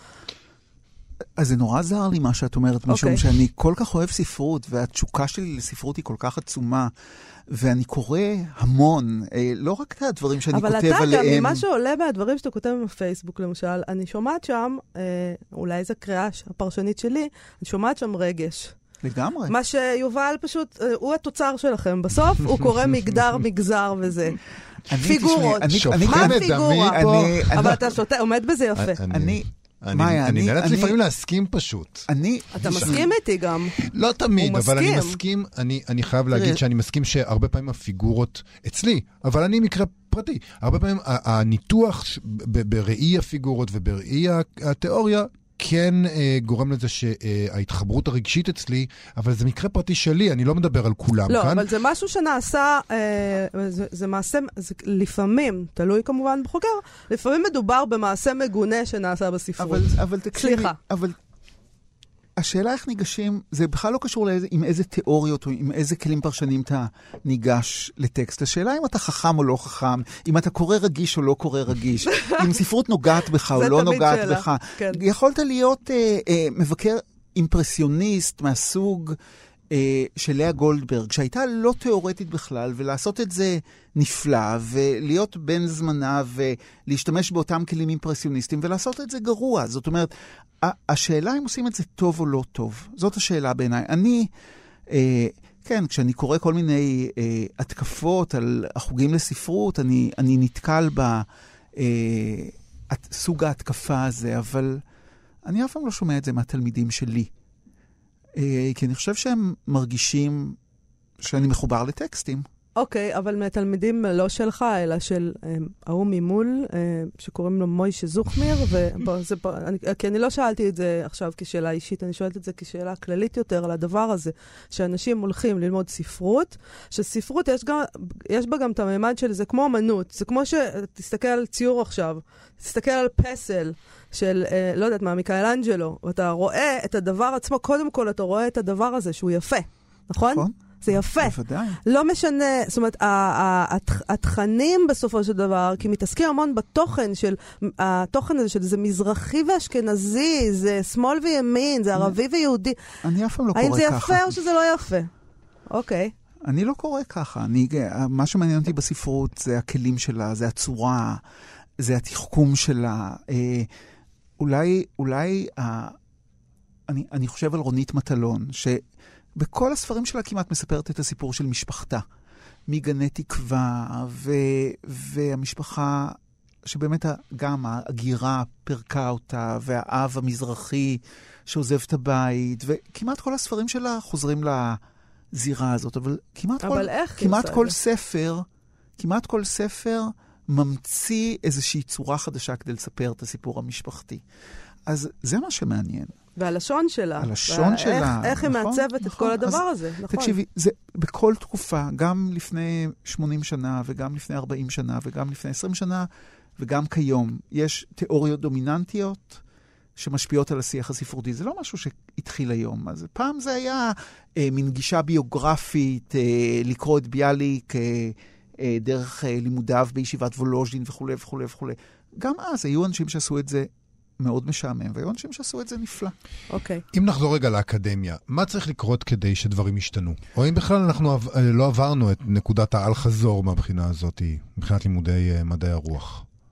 אז זה נורא זר לי מה שאת אומרת, משום Okay. שאני כל כך אוהב ספרות, והתשוקה שלי לספרות היא כל כך עצומה, ואני קורא המון, אה, לא רק את הדברים שאני כותב עליהם. אבל אתה גם, ממה שעולה מהדברים שאתה כותב בפייסבוק, למשל, אני שומעת שם, אה, אולי זו קריאה הפרשנית שלי, אני שומעת שם רגש. לגמרי. מה שיובל פשוט, הוא התוצר שלכם. בסוף הוא קורא מגדר, מגזר וזה. פיגורות. מה פיגורה פה? אבל אתה עומד בזה יפה. אני... אני נאלץ לפעמים להסכים פשוט. אתה מסכים איתי גם. לא תמיד, אבל אני מסכים, אני חייב להגיד שאני מסכים שהרבה פעמים הפיגורות אצלי, אבל אני מקרה פרטי. הרבה פעמים הניתוח בראי הפיגורות ובראי התיאוריה, כן אה, גורם לזה שההתחברות הרגשית אצלי, אבל זה מקרה פרטי שלי, אני לא מדבר על כולם לא, כאן. אבל זה משהו שנעשה, אה, זה, זה מעשה, זה, לפעמים, תלוי כמובן בחוקר, לפעמים מדובר במעשה מגונה שנעשה בספרות. אבל, אבל תקשיבי, סליחה. אבל השאלה איך ניגשים, זה בכלל לא קשור לאיזה, עם איזה תיאוריות או עם איזה כלים פרשנים אתה ניגש לטקסט. השאלה אם אתה חכם או לא חכם, אם אתה קורא רגיש או לא קורא רגיש, אם ספרות נוגעת בך או לא נוגעת שאלה. בך. כן. יכולת להיות אה, אה, מבקר אימפרסיוניסט מהסוג אה, של לאה גולדברג, שהייתה לא תיאורטית בכלל, ולעשות את זה נפלא, ולהיות בן זמנה, ולהשתמש באותם כלים אימפרסיוניסטים, ולעשות את זה גרוע. זאת אומרת, השאלה אם עושים את זה טוב או לא טוב. זאת השאלה בעיניי. אני, אה, כן, כשאני קורא כל מיני אה, התקפות על החוגים לספרות, אני, אני נתקל בסוג אה, ההתקפה הזה, אבל אני אף פעם לא שומע את זה מהתלמידים שלי. אה, כי אני חושב שהם מרגישים שאני מחובר לטקסטים. אוקיי, אבל מהתלמידים לא שלך, אלא של ההוא ממול, שקוראים לו מוישה זוכמיר, כי אני לא שאלתי את זה עכשיו כשאלה אישית, אני שואלת את זה כשאלה כללית יותר על הדבר הזה, שאנשים הולכים ללמוד ספרות, שספרות יש, גם, יש בה גם את הממד של זה כמו אמנות, זה כמו שתסתכל על ציור עכשיו, תסתכל על פסל של, לא יודעת מה, מיקאלנג'לו, ואתה רואה את הדבר עצמו, קודם כל אתה רואה את הדבר הזה שהוא יפה, נכון? נכון. זה יפה. בוודאי. לא משנה, זאת אומרת, התכנים בסופו של דבר, כי מתעסקים המון בתוכן של, התוכן הזה של זה מזרחי ואשכנזי, זה שמאל וימין, זה ערבי ויהודי. אני אף פעם לא קורא ככה. האם זה יפה או שזה לא יפה? אוקיי. אני לא קורא ככה. אני, מה שמעניין אותי בספרות זה הכלים שלה, זה הצורה, זה התחכום שלה. אה, אולי, אולי, אה, אני, אני חושב על רונית מטלון, ש... בכל הספרים שלה כמעט מספרת את הסיפור של משפחתה. מגני תקווה, ו... והמשפחה, שבאמת גם הגירה פרקה אותה, והאב המזרחי שעוזב את הבית, וכמעט כל הספרים שלה חוזרים לזירה הזאת, אבל כמעט אבל כל, איך כמעט כל ספר, כמעט כל ספר ממציא איזושהי צורה חדשה כדי לספר את הסיפור המשפחתי. אז זה מה שמעניין. והלשון שלה. הלשון שלה. איך היא מעצבת את כל הדבר הזה. תקשיבי, זה בכל תקופה, גם לפני שמונים שנה, וגם לפני ארבעים שנה, וגם לפני עשרים שנה, וגם כיום, יש תיאוריות דומיננטיות שמשפיעות על השיח הספרותי. זה לא משהו שהתחיל היום. אז פעם זה היה אה, מין גישה ביוגרפית, אה, לקרוא את ביאליק אה, אה, דרך אה, לימודיו בישיבת וולוז'ין וכו' וכו' וכו'. גם אז היו אנשים שעשו את זה מאוד משעמם, והיו אנשים שעשו את זה נפלא. אוקיי. אם נחזור רגע לאקדמיה, מה צריך לקרות כדי שדברים ישתנו? או אם בכלל אנחנו לא עברנו את נקודת העל חזור מהבחינה הזאת, מבחינת לימודי מדעי הרוח?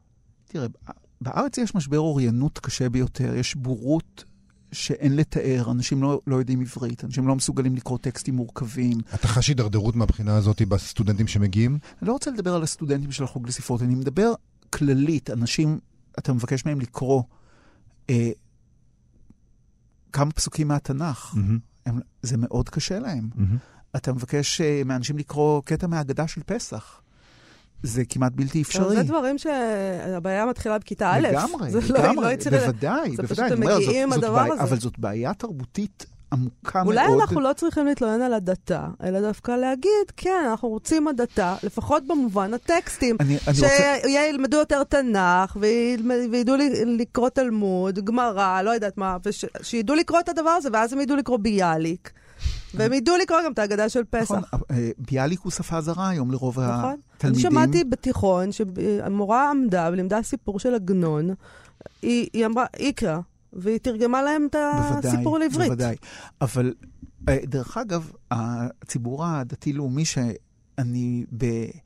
תראה, בארץ יש משבר אוריינות קשה ביותר, יש בורות שאין לתאר, אנשים לא, לא יודעים עברית, אנשים לא מסוגלים לקרוא טקסטים מורכבים. אתה חש הידרדרות מהבחינה הזאת בסטודנטים שמגיעים? אני לא רוצה לדבר על הסטודנטים של החוג לספרות, אני מדבר כללית, אנשים, אתה מבקש מהם לקרוא אה, כמה פסוקים מהתנ"ך, mm-hmm. הם, זה מאוד קשה להם. Mm-hmm. אתה מבקש אה, מאנשים לקרוא קטע מהאגדה של פסח. זה כמעט בלתי אפשרי. זה דברים שהבעיה מתחילה בכיתה א'. לגמרי, לגמרי, בוודאי, בוודאי. אבל זאת בעיה תרבותית עמוקה מאוד. אולי אנחנו לא צריכים להתלונן על הדתה, אלא דווקא להגיד, כן, אנחנו רוצים הדתה, לפחות במובן הטקסטים, שילמדו יותר תנ"ך, וידעו לקרוא תלמוד, גמרא, לא יודעת מה, שידעו לקרוא את הדבר הזה, ואז הם ידעו לקרוא ביאליק. והם ידעו לקרוא גם את ההגדה של פסח. נכון, ביאליק הוא שפה זרה היום לרוב התלמידים. אני שמעתי בתיכון שהמורה עמדה ולימדה סיפור של עגנון, היא אמרה, איקרא, והיא תרגמה להם את הסיפור לעברית. בוודאי, אבל דרך אגב, הציבור הדתי-לאומי שאני ב...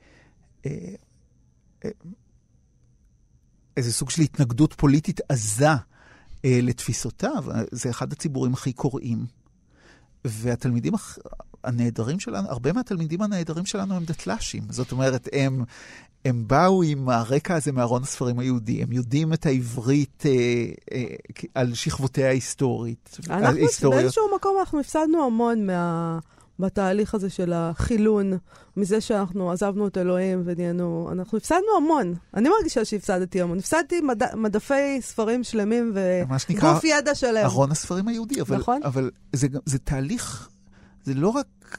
איזה סוג של התנגדות פוליטית עזה לתפיסותיו, זה אחד הציבורים הכי קוראים. והתלמידים הנהדרים שלנו, הרבה מהתלמידים הנהדרים שלנו הם דתל"שים. זאת אומרת, הם, הם באו עם הרקע הזה מארון הספרים היהודי. הם יודעים את העברית אה, אה, על שכבותיה ההיסטורית. אנחנו, באיזשהו מקום אנחנו הפסדנו המון מה... בתהליך הזה של החילון, מזה שאנחנו עזבנו את אלוהים ונהיינו, אנחנו הפסדנו המון. אני מרגישה שהפסדתי המון. הפסדתי מד... מדפי ספרים שלמים וגוף ידע שלם. ארון הספרים היהודי, אבל, נכון? אבל זה, זה תהליך, זה לא רק,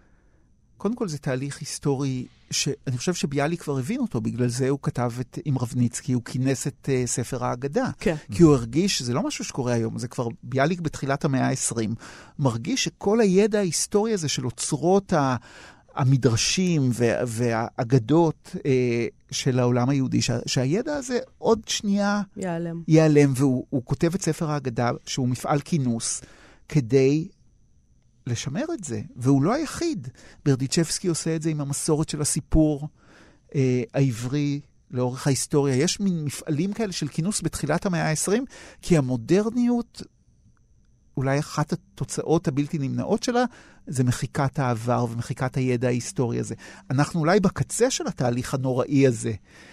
קודם כל זה תהליך היסטורי, שאני חושב שביאליק כבר הבין אותו, בגלל זה הוא כתב את עם רבניצקי, הוא כינס את uh, ספר האגדה. כן. כי הוא הרגיש, זה לא משהו שקורה היום, זה כבר ביאליק בתחילת המאה ה-עשרים, מרגיש שכל הידע ההיסטורי הזה של אוצרות ה... המדרשים וה, והאגדות אה, של העולם היהודי, שה, שהידע הזה עוד שנייה ייעלם. ייעלם, והוא כותב את ספר האגדה, שהוא מפעל כינוס, כדי לשמר את זה. והוא לא היחיד. ברדיצ'בסקי עושה את זה עם המסורת של הסיפור אה, העברי לאורך ההיסטוריה. יש מין מפעלים כאלה של כינוס בתחילת המאה ה-עשרים, כי המודרניות, אולי אחת התוצאות הבלתי נמנעות שלה, זה מחיקת העבר ומחיקת הידע ההיסטורי הזה. אנחנו אולי בקצה של התהליך הנוראי הזה,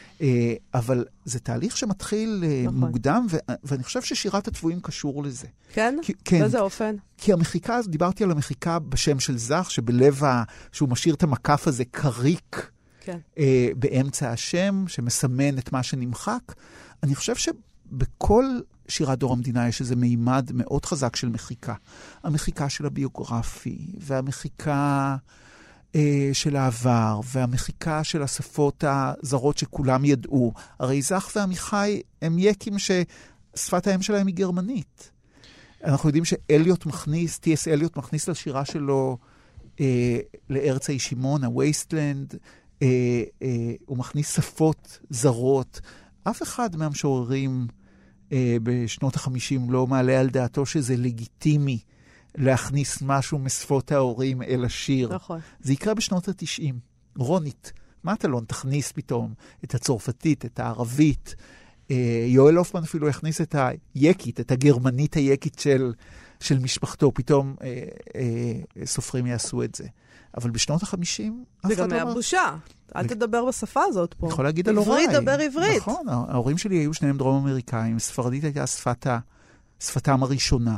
אבל זה תהליך שמתחיל נכון. מוקדם, ו- ואני חושב ששירת התבואים קשור לזה. כן? כי, כן. באיזה אופן? כי המחיקה, דיברתי על המחיקה בשם של זך, שבלב ה... שהוא משאיר את המקף הזה קריק, כן. אה, באמצע השם, שמסמן את מה שנמחק. אני חושב שבכל שירת דור המדינה יש איזה מימד מאוד חזק של מחיקה. המחיקה של הביוגרפי, והמחיקה אה, של העבר, והמחיקה של השפות הזרות שכולם ידעו. הרי זך ועמיחי הם יקים ששפת האם שלהם היא גרמנית. אנחנו יודעים שאליוט מכניס, טי אס אליוט מכניס לשירה שלו אה, לארץ הישימון, הווייסטלנד, אה, אה, הוא מכניס שפות זרות. אף אחד מהמשוררים בשנות החמישים לא מעלה על דעתו שזה לגיטימי להכניס משהו משפות ההורים אל השיר. נכון. זה יקרה בשנות התשעים. רונית, מה אתה לא תכניס פתאום את הצרפתית, את הערבית? יואל אופמן אפילו הכניס את היקית, את הגרמנית היקית של, של משפחתו. פתאום אה, אה, סופרים יעשו את זה. אבל בשנות החמישים... זה גם היה בושה. אל תדבר בשפה הזאת פה. יכול להגיד על הוריי. עברית, דבר עברית. נכון, ההורים שלי היו שניהם דרום אמריקאים, ספרדית הייתה שפתם הראשונה,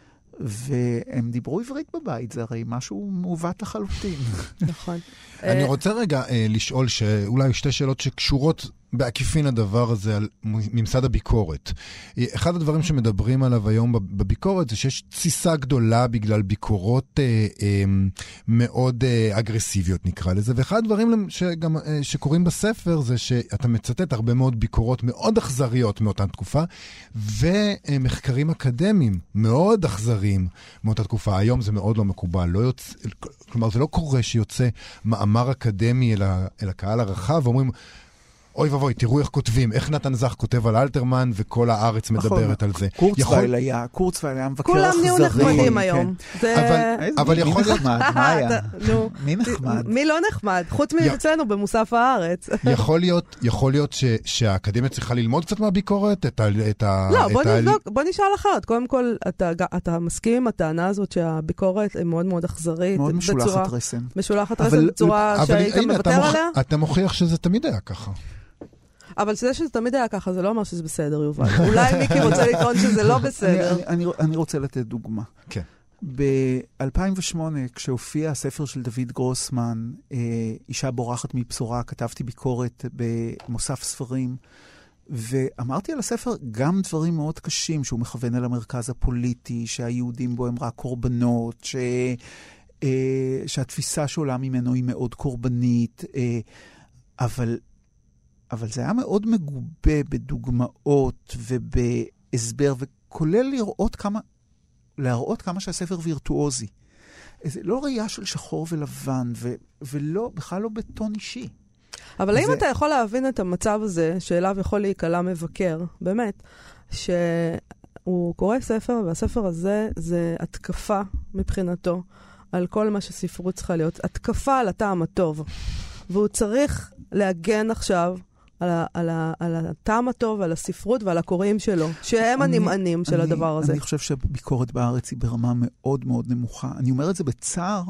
והם דיברו עברית בבית, זה הרי משהו מעוות לחלוטין. נכון. אני רוצה רגע לשאול שאולי שתי שאלות שקשורות בעקיפין הדבר הזה על ממסד הביקורת. אחד הדברים שמדברים עליו היום בביקורת זה שיש תסיסה גדולה בגלל ביקורות אה, אה, מאוד אה, אגרסיביות נקרא לזה, ואחד הדברים שגם, אה, שקוראים בספר זה שאתה מצטט הרבה מאוד ביקורות מאוד אכזריות מאותה תקופה, ומחקרים אקדמיים מאוד אכזריים מאותה תקופה. היום זה מאוד לא מקובל, לא יוצא, כלומר זה לא קורה שיוצא מאמר אקדמי אל, ה, אל הקהל הרחב, ואומרים אוי ובוי, תראו איך כותבים, איך נתן זך כותב על אלתרמן, וכל הארץ מדברת על זה. קורצווייל היה, קורצווייל היה מבקר אכזרי. כולם נהיו נחמדים היום. אבל יכול להיות... מי נחמד? מה היה? מי נחמד? מי לא נחמד? חוץ מאצלנו במוסף הארץ. יכול להיות שהאקדמיה צריכה ללמוד קצת מהביקורת, את ה... לא, בוא נשאל אחרת. קודם כל, אתה מסכים עם הטענה הזאת שהביקורת היא מאוד מאוד אכזרית. מאוד משולחת רסן. משולחת רסן בצורה שהיית מוותר עליה? אתה מוכיח שזה תמיד היה ככה. אבל שזה שזה תמיד היה ככה, זה לא אומר שזה בסדר, יובל. אולי מיקי רוצה לטעון שזה לא בסדר. אני רוצה לתת דוגמה. כן. ב-אלפיים ושמונה, כשהופיע הספר של דוד גרוסמן, אישה בורחת מבשורה, כתבתי ביקורת במוסף ספרים, ואמרתי על הספר גם דברים מאוד קשים, שהוא מכוון על המרכז הפוליטי, שהיהודים בו הם רק קורבנות, ש... שהתפיסה שעולה ממנו היא מאוד קורבנית, אבל, אבל זה היה מאוד מגובה בדוגמאות ובהסבר, וכולל לראות כמה, להראות כמה שהספר וירטואוזי. זה לא ראייה של שחור ולבן, ו, ולא, בכלל לא בטון אישי. אבל האם אתה יכול להבין את המצב הזה, שאליו יכול להיקלע מבקר, באמת, שהוא קורא ספר, והספר הזה זה התקפה מבחינתו, על כל מה שספרות צריכה להיות, התקפה על הטעם הטוב. והוא צריך להגן עכשיו על, ה, על, ה, על הטעם הטוב, על הספרות ועל הקוראים שלו, שהם אני, הנמענים של אני, הדבר הזה. אני חושב שביקורת בארץ היא ברמה מאוד מאוד נמוכה. אני אומר את זה בצער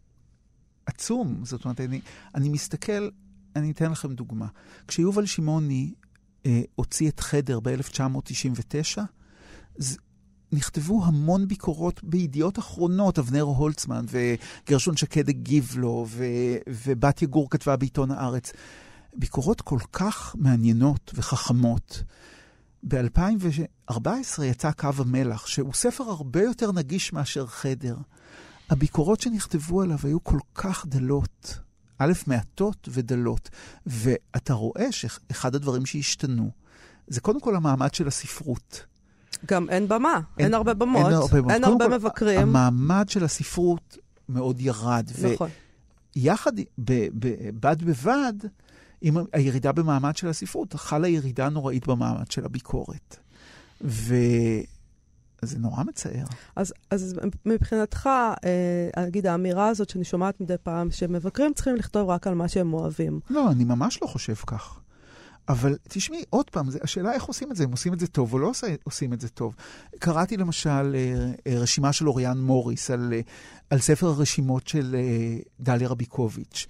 עצום. זאת אומרת, אני, אני מסתכל, אני אתן לכם דוגמה. כשיובל שמעוני אה, הוציא את חדר ב-אלף תשע מאות תשעים ותשע, זה, נכתבו המון ביקורות בידיעות אחרונות, אבנר הולצמן וגרשון שקד הגיב לו, ו... ובת יגור כתבה בעיתון הארץ. ביקורות כל כך מעניינות וחכמות. ב-אלפיים וארבע עשרה יצא קו המלח, שהוא ספר הרבה יותר נגיש מאשר חדר. הביקורות שנכתבו עליו היו כל כך דלות. א', מעטות ודלות. ואתה רואה שאחד הדברים שהשתנו, זה קודם כל המעמד של הספרות. גם אין במה, אין, אין הרבה במות, אין הרבה, אין הרבה מבקרים. המעמד של הספרות מאוד ירד. נכון. ויחד, בד בבד, עם הירידה במעמד של הספרות, חלה ירידה נוראית במעמד של הביקורת. וזה נורא מצער. אז, אז מבחינתך, אה, אגיד, האמירה הזאת שאני שומעת מדי פעם, שמבקרים צריכים לכתוב רק על מה שהם אוהבים. לא, אני ממש לא חושב כך. אבל תשמעי, עוד פעם, השאלה איך עושים את זה, הם עושים את זה טוב או לא עושים את זה טוב. קראתי למשל רשימה של אוריאן מוריס על, על ספר הרשימות של דליה רביקוביץ'.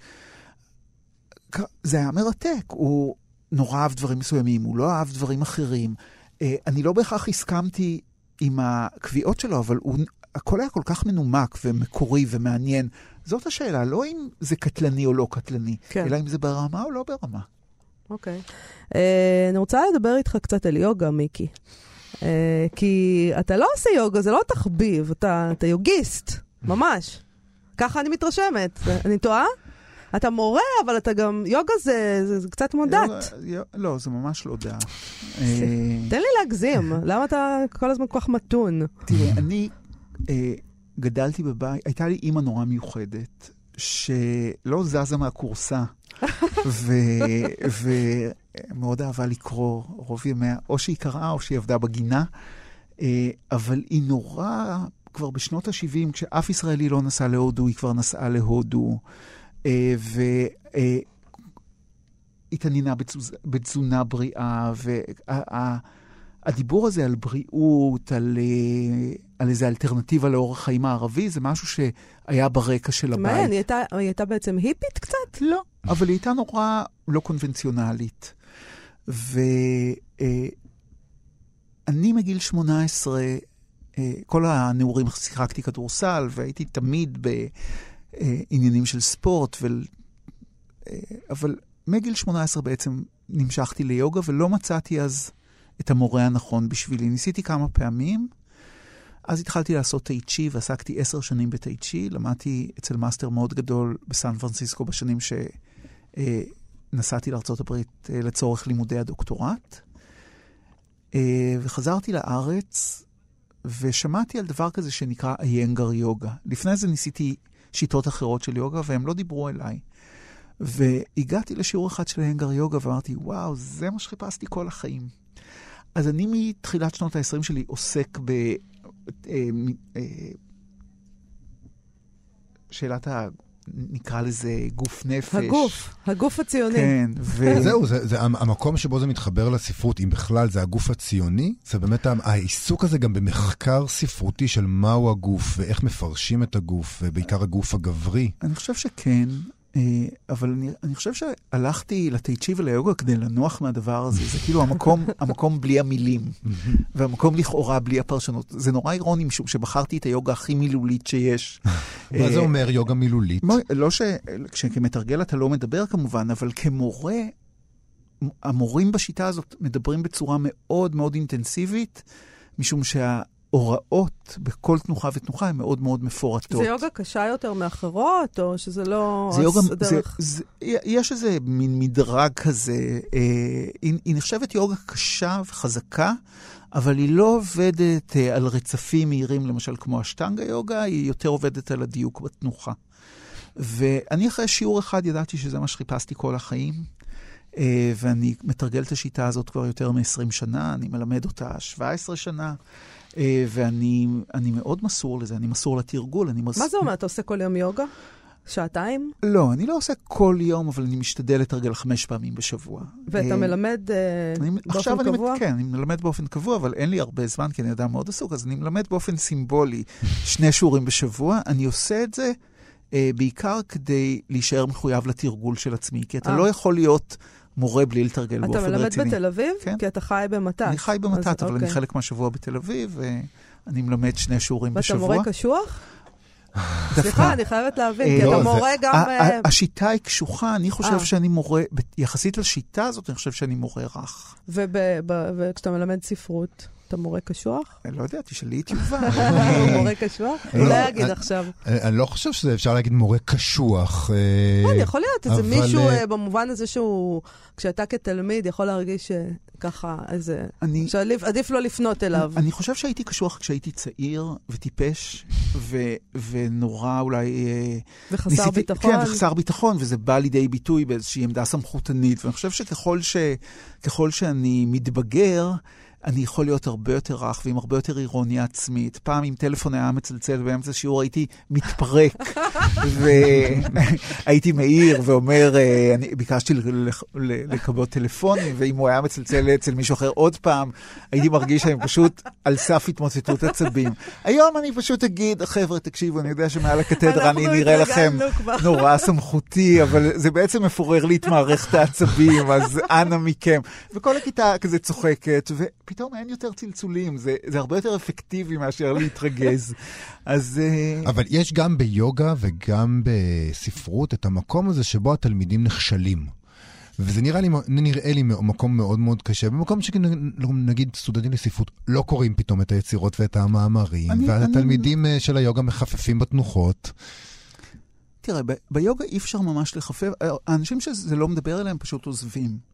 זה היה מרתק, הוא נורא אהב דברים מסוימים, הוא לא אהב דברים אחרים. אני לא בהכרח הסכמתי עם הקביעות שלו, אבל הוא, הכל היה כל כך מנומק ומקורי ומעניין. זאת השאלה, לא אם זה קטלני או לא קטלני, כן. אלא אם זה ברמה או לא ברמה. אוקיי. Okay. Uh, אני רוצה לדבר איתך קצת על יוגה, מיקי. Uh, כי אתה לא עושה יוגה, זה לא תחביב, אתה, אתה יוגיסט, ממש. ככה אני מתרשמת. אני טועה? אתה מורה, אבל אתה גם... יוגה זה, זה, זה קצת כמו דת. לא, זה ממש לא דת. תן לי להגזים. למה אתה כל הזמן כל כך מתון? תראה, אני גדלתי בבית, הייתה לי אימא נורא מיוחדת, שלא זזה מהקורסה, ומאוד אהבה לקרוא רוב ימיה, או שהיא קראה או שהיא עבדה בגינה, אבל היא נורא, כבר בשנות ה-שבעים, כשאף ישראלי לא נסע להודו, היא כבר נסעה להודו, והתעניינה בתזונה בריאה, והדיבור הזה על בריאות, על, על איזו אלטרנטיבה לאורח חיים הערבי, זה משהו שהיה ברקע של הבית. מעניין, היא הייתה, היא הייתה בעצם היפית קצת? לא, אבל היא הייתה נורא לא קונבנציונלית. ואני מגיל שמונה עשרה, כל הנעורים שיחקתי כדורסל, והייתי תמיד בעניינים של ספורט, ו... אבל מגיל שמונה עשרה בעצם נמשכתי ליוגה, ולא מצאתי אז את המורה הנכון בשבילי. ניסיתי כמה פעמים, אז התחלתי לעשות טאי צ'י, ועסקתי עשר שנים בטאי צ'י, למדתי אצל מאסטר מאוד גדול בסן פרנסיסקו, בשנים שנסעתי לארצות הברית לצורך לימודי הדוקטורט, וחזרתי לארץ, ושמעתי על דבר כזה שנקרא איינגר יוגה. לפני זה ניסיתי שיטות אחרות של יוגה, והם לא דיברו אליי. והגעתי לשיעור אחד של הנגר יוגה, ואמרתי, וואו, זה מה שחיפשתי כל החיים. אז אני מתחילת שנות ה-עשרים שלי עוסק ב... שאלת ה... נקרא לזה גוף נפש. הגוף, הגוף הציוני. כן. ו... זהו, זה, זה, המקום שבו זה מתחבר לספרות, אם בכלל זה הגוף הציוני, זה באמת העיסוק הזה גם במחקר ספרותי של מהו הגוף, ואיך מפרשים את הגוף, ובעיקר הגוף הגברי. אני חושב שכן, אבל אני, אני חושב שהלכתי לטייצ'י וליוגה כדי לנוח מהדבר הזה. זה כאילו המקום, המקום בלי המילים, והמקום לכאורה בלי הפרשנות. זה נורא אירוני משום שבחרתי את היוגה הכי מילולית שיש. מה זה אומר יוגה מילולית? לא ש... כשכמתרגל אתה לא מדבר כמובן, אבל כמורה, המורים בשיטה הזאת מדברים בצורה מאוד מאוד אינטנסיבית, משום שה... הוראות בכל תנוחה ותנוחה הן מאוד מאוד מפורטות. זה יוגה קשה יותר מאחרות, או שזה לא... זה יוגה, זה, זה, יש איזה מין מדרג כזה, אה, היא, היא נחשבת יוגה קשה וחזקה, אבל היא לא עובדת אה, על רצפים מהירים, למשל כמו השטנגה יוגה, היא יותר עובדת על הדיוק בתנוחה. ואני אחרי שיעור אחד ידעתי שזה מה שחיפשתי כל החיים, אה, ואני מתרגל את השיטה הזאת כבר יותר מ-עשרים שנה, אני מלמד אותה שבע עשרה שנה, Uh, ואני אני מאוד מסור לזה, אני מסור לתרגול. אני מס... מה זה אומר? אתה עושה כל יום יוגה? שעתיים? לא, אני לא עושה כל יום, אבל אני משתדל לתרגל חמש פעמים בשבוע. ואתה uh, מלמד uh, אני, באופן אני קבוע? מת, כן, אני מלמד באופן קבוע, אבל אין לי הרבה זמן, כי אני אדם מאוד עסוק, אז אני מלמד באופן סימבולי שני שיעורים בשבוע. אני עושה את זה uh, בעיקר כדי להישאר מחויב לתרגול של עצמי, כי אתה 아. לא יכול להיות... מורה בלי לתרגל באופן רציני. אתה מלמד בתל אביב? כן. כי אתה חי במתת. אני חי במתת, אבל אוקיי. אני חלק מהשבוע בתל אביב, ואני מלמד שני שיעורים בשבוע. ואתה מורה קשוח? סליחה, אני חייבת להבין, כי אתה מורה גם... השיטה היא קשוחה, אני חושב שאני מורה, יחסית לשיטה הזאת, אני חושב שאני מורה רך. וכשאתה מלמד ספרות, אתה מורה קשוח? לא יודע, תשאלי את יובל. הוא מורה קשוח? אולי אגיד עכשיו. אני לא חושב שאפשר להגיד מורה קשוח. יכול להיות, איזה מישהו במובן הזה שהוא, כשאתה כתלמיד יכול להרגיש ככה, איזה... שעדיף לא לפנות אליו. אני חושב שהייתי קשוח כשהייתי צעיר וטיפש, ונורא אולי... וחסר ביטחון. כן, וחסר ביטחון, וזה בא לידי ביטוי באיזושהי עמדה סמכותנית, ואני חושב שככל שאני מתבגר, אני יכול להיות הרבה יותר רך ועם הרבה יותר אירוניה עצמית. פעם עם טלפון היה מצלצל באמצע שיעור הייתי מתפרק והייתי מהיר ואומר, אני ביקשתי לקבל טלפונים, ואם הוא היה מצלצל אצל מישהו אחר עוד פעם, הייתי מרגיש שאני פשוט על סף התמוטטות עצבים. היום אני פשוט אגיד, חבר'ה, תקשיבו, אני יודע שמעל הקתדרה אני נראה לכם נורא סמכותי, אבל זה בעצם מפורר לי את מערכת העצבים, אז אנא מכם. וכל הכיתה כזה צוחקת, ו... פתאום אין יותר צלצולים, זה, זה הרבה יותר אפקטיבי מאשר להתרגז. אז... אבל יש גם ביוגה וגם בספרות את המקום הזה שבו התלמידים נכשלים. וזה נראה לי, נראה לי מקום מאוד מאוד קשה. במקום שנגיד סטודנטים לספרות לא קוראים פתאום את היצירות ואת המאמרים, אני, והתלמידים אני... של היוגה מחפפים בתנוחות. תראה, ב- ביוגה אי אפשר ממש לחפף. האנשים שזה לא מדבר אליהם פשוט עוזבים.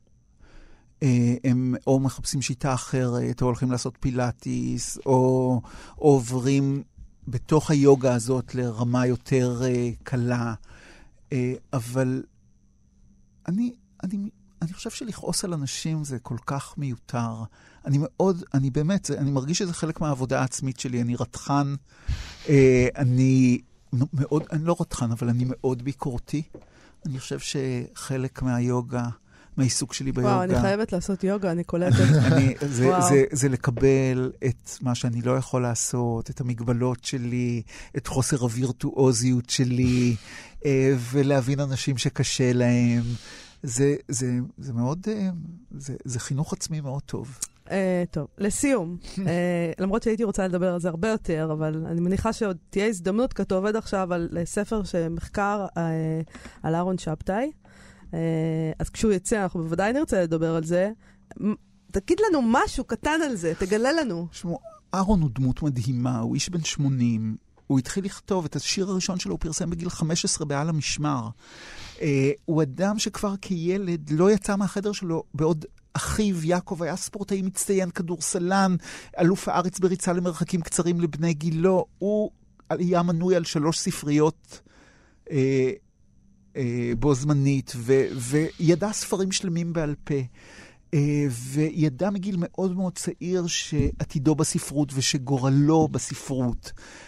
הם או מחפשים שיטה אחרת, או הולכים לעשות פילאטיס, או, או עוברים בתוך היוגה הזאת לרמה יותר uh, קלה. Uh, אבל אני, אני, אני חושב שלכעוס על אנשים זה כל כך מיותר. אני מאוד, אני באמת, אני מרגיש שזה חלק מהעבודה העצמית שלי. אני רתחן, uh, אני מאוד, אני לא רתחן, אבל אני מאוד ביקורתי. אני חושב שחלק מהיוגה, מהעיסוק שלי ביוגה. וואו, אני חייבת לעשות יוגה, אני קולטת. אני, זה, זה, זה לקבל את מה שאני לא יכול לעשות, את המגבלות שלי, את חוסר הווירטואוזיות שלי, ולהבין אנשים שקשה להם. זה, זה, זה מאוד, זה, זה חינוך עצמי מאוד טוב. Uh, טוב, לסיום, uh, למרות שהייתי רוצה לדבר על זה הרבה יותר, אבל אני מניחה שעוד תהיה הזדמנות, כי אתה עובד עכשיו על ספר שמחקר uh, על אהרון שבתאי, uh, אז כשהוא יצא, אנחנו בוודאי נרצה לדבר על זה. תגיד לנו משהו קטן על זה, תגלה לנו. שמו, אהרון הוא דמות מדהימה, הוא איש בן שמונים, הוא התחיל לכתוב את השיר הראשון שלו, הוא פרסם בגיל חמש עשרה בעל המשמר. Uh, הוא אדם שכבר כילד לא יצא מהחדר שלו, בעוד אחיו יעקב היה ספורטאי מצטיין, כדורסלן, אלוף הארץ בריצה למרחקים קצרים לבני גילו. הוא היה מנוי על שלוש ספריות אה, בו זמנית, וידע ספרים שלמים בעל פה. וידע מגיל מאוד מאוד צעיר שעתידו בספרות ושגורלו בספרות.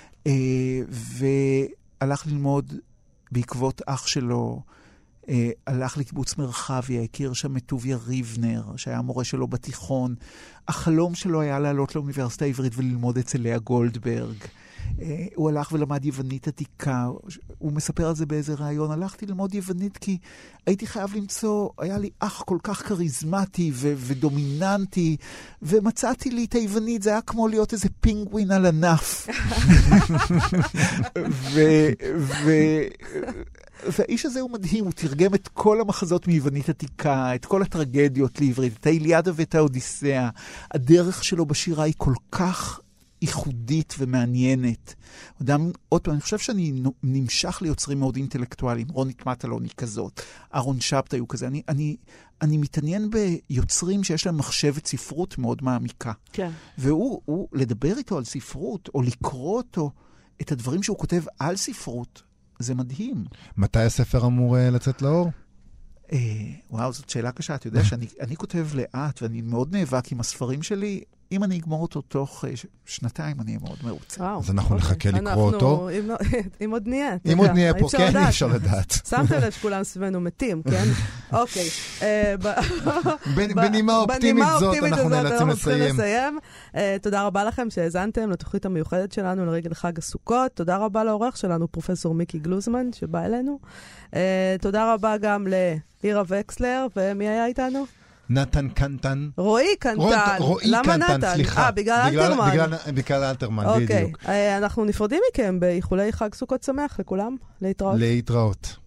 והלך ללמוד בעקבות אח שלו, הלך לקיבוץ מרחביה, הכיר שם את טוביה ריבנר, שהיה המורה שלו בתיכון. החלום שלו היה לעלות לאוניברסיטה העברית וללמוד אצל לאה גולדברג. הוא הלך ולמד יוונית עתיקה. הוא מספר על זה באיזה רעיון. הלכתי ללמוד יוונית כי הייתי חייב למצוא, היה לי אח כל כך כריזמטי ו- ודומיננטי, ומצאתי לי את היוונית. זה היה כמו להיות איזה פינגווין על ענף. ו- ו- והאיש הזה הוא מדהים, הוא תרגם את כל המחזות מיוונית עתיקה, את כל הטרגדיות לעברית, את האיליאדה ואת האודיסאה. הדרך שלו בשירה היא כל כך ייחודית ומעניינת. אדם, עוד פעם, אני חושב שאני נמשך ליוצרים מאוד אינטלקטואליים. רונית מטלון היא כזאת, אהרון שבתאי הוא כזה. אני, אני, אני מתעניין ביוצרים שיש להם מחשבת ספרות מאוד מעמיקה. כן. והוא, הוא, לדבר איתו על ספרות, או לקרוא אותו, את הדברים שהוא כותב על ספרות, זה מדהים. מתי הספר אמור לצאת לאור? אה, וואו, זאת שאלה קשה. אתה יודע שאני אני כותב לאט, ואני מאוד נאבק עם הספרים שלי. אם אני אגמור אותו תוך שנתיים, אני אהיה מאוד מרוצה. אז אנחנו נחכה לקרוא אותו. אם עוד נהיה. אם עוד נהיה פה, כן, אי אפשר לדעת. שמתם לב שכולם סביבנו מתים, כן? אוקיי. בנימה אופטימית זאת, אנחנו נאלצים לסיים. תודה רבה לכם שהאזנתם לתוכנית המיוחדת שלנו לרגל חג הסוכות. תודה רבה לעורך שלנו, פרופסור מיקי גלוזמן, שבא אלינו. תודה רבה גם לאירה וקסלר, ומי היה איתנו? נתן קנטן. רועי קנטן. רועי קנטן, סליחה. אה, בגלל אלתרמן. בגלל אלתרמן, בדיוק. אנחנו נפרדים מכם באיחולי חג סוכות שמח לכולם. להתראות. להתראות.